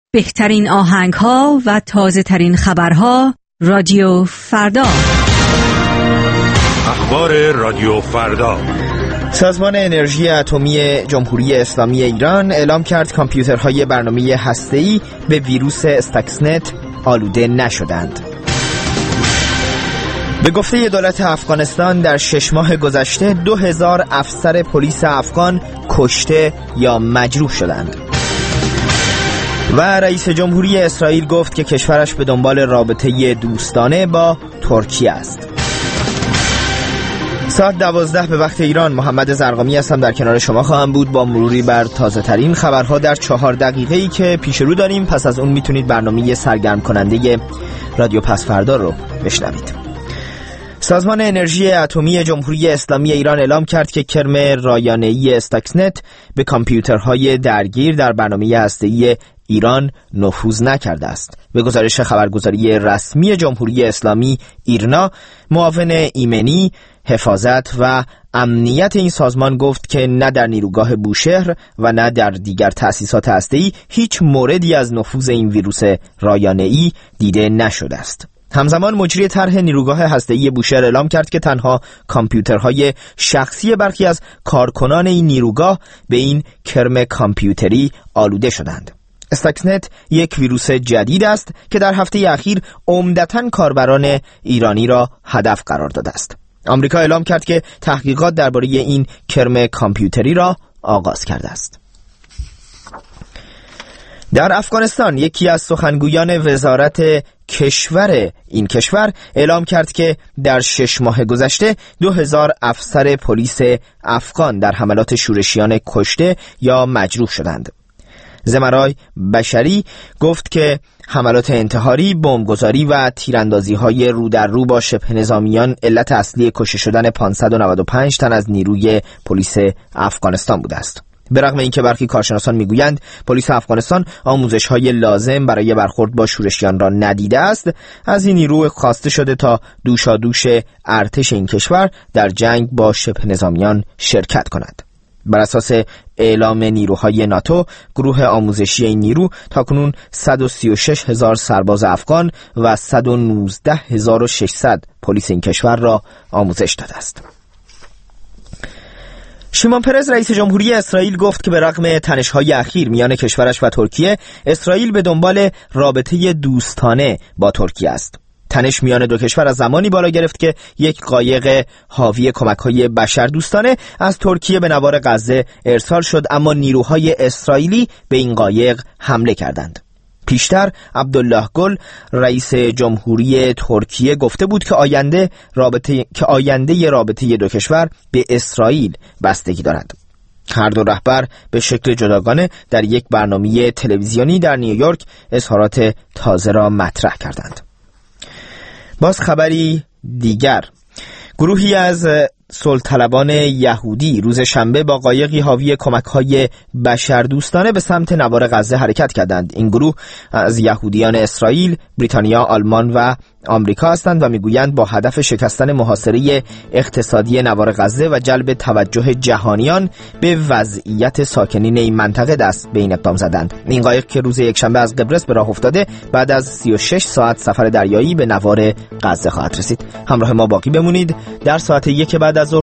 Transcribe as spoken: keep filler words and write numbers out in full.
بهترین آهنگ‌ها و تازه‌ترین خبرها رادیو فردا. اخبار رادیو فردا. سازمان انرژی اتمی جمهوری اسلامی ایران اعلام کرد کامپیوترهای برنامه هسته‌ای به ویروس استاکسنت آلوده نشدند. به گفته دولت افغانستان در شش ماه گذشته دو هزار افسر پلیس افغان کشته یا مجروح شدند. و رئیس جمهوری اسرائیل گفت که کشورش به دنبال رابطه دوستانه با ترکیه است. ساعت دوازده به وقت ایران. محمد زرقامی هستم، در کنار شما خواهم بود با مروری بر تازه ترین خبرها در چهار دقیقه‌ای که پیش رو داریم. پس از اون میتونید برنامه سرگرم کننده رادیو پس فردا رو بشنوید. سازمان انرژی اتمی جمهوری اسلامی ایران اعلام کرد که کرم رایانه‌ای استاکسنت به کامپیوترهای درگیر در برنامه هسته‌ای ایران نفوذ نکرده است. به گزارش خبرگزاری رسمی جمهوری اسلامی ایرنا، معاون ایمنی، حفاظت و امنیت این سازمان گفت که نه در نیروگاه بوشهر و نه در دیگر تأسیسات هسته‌ای هیچ موردی از نفوذ این ویروس رایانه‌ای دیده نشده است. همزمان مجری طرح نیروگاه هسته‌ای بوشهر اعلام کرد که تنها کامپیوترهای شخصی برخی از کارکنان این نیروگاه به این کرم کامپیوتری آلوده شدند. استاکسنت یک ویروس جدید است که در هفته اخیر عمدتاً کاربران ایرانی را هدف قرار داده است. آمریکا اعلام کرد که تحقیقات درباره این کرم کامپیوتری را آغاز کرده است. در افغانستان یکی از سخنگویان وزارت کشور این کشور اعلام کرد که در شش ماه گذشته دو هزار افسر پلیس افغان در حملات شورشیان کشته یا مجروح شدند. زمرای بشری گفت که حملات انتحاری، بمبگذاری و تیراندازی‌های رو در رو با شبه نظامیان علت اصلی کشته شدن پانصد و نود و پنج تن از نیروی پلیس افغانستان بوده است. به رغم اینکه برخی کارشناسان میگویند پلیس افغانستان آموزش‌های لازم برای برخورد با شورشیان را ندیده است، از این نیرو خواسته شده تا دوشادوش ارتش این کشور در جنگ با شبه نظامیان شرکت کند. بر اساس اعلام نیروهای ناتو، گروه آموزشی این نیرو تاکنون صد و سی و شش هزار سرباز افغان و صد و نوزده هزار و ششصد پلیس این کشور را آموزش داده است. شیمون پرز رئیس جمهوری اسرائیل گفت که به رغم تنش‌های اخیر میان کشورش و ترکیه، اسرائیل به دنبال رابطه دوستانه با ترکیه است. تنش میان دو کشور از زمانی بالا گرفت که یک قایق حاوی کمک‌های بشردوستانه از ترکیه به نوار غزه ارسال شد، اما نیروهای اسرائیلی به این قایق حمله کردند. پیشتر عبدالله گل رئیس جمهوری ترکیه گفته بود که آینده رابطه که آینده رابطه دو کشور به اسرائیل بستگی دارد. هر دو رهبر به شکل جداگانه در یک برنامه تلویزیونی در نیویورک اظهارات تازه را مطرح کردند. باز خبری دیگر، گروهی از صلح‌طلبان یهودی روز شنبه با قایقی حاوی کمک‌های بشردوستانه به سمت نوار غزه حرکت کردند. این گروه از یهودیان اسرائیل، بریتانیا، آلمان و آمریکا هستند و میگویند با هدف شکستن محاصره اقتصادی نوار غزه و جلب توجه جهانیان به وضعیت ساکنین این منطقه دست به این اقدام زدند. این قایق که روز یکشنبه از قبرس به راه افتاده، بعد از سی و شش ساعت سفر دریایی به نوار غزه خواهد رسید. همراه ما باقی بمونید. در ساعت یک بعد از ظهر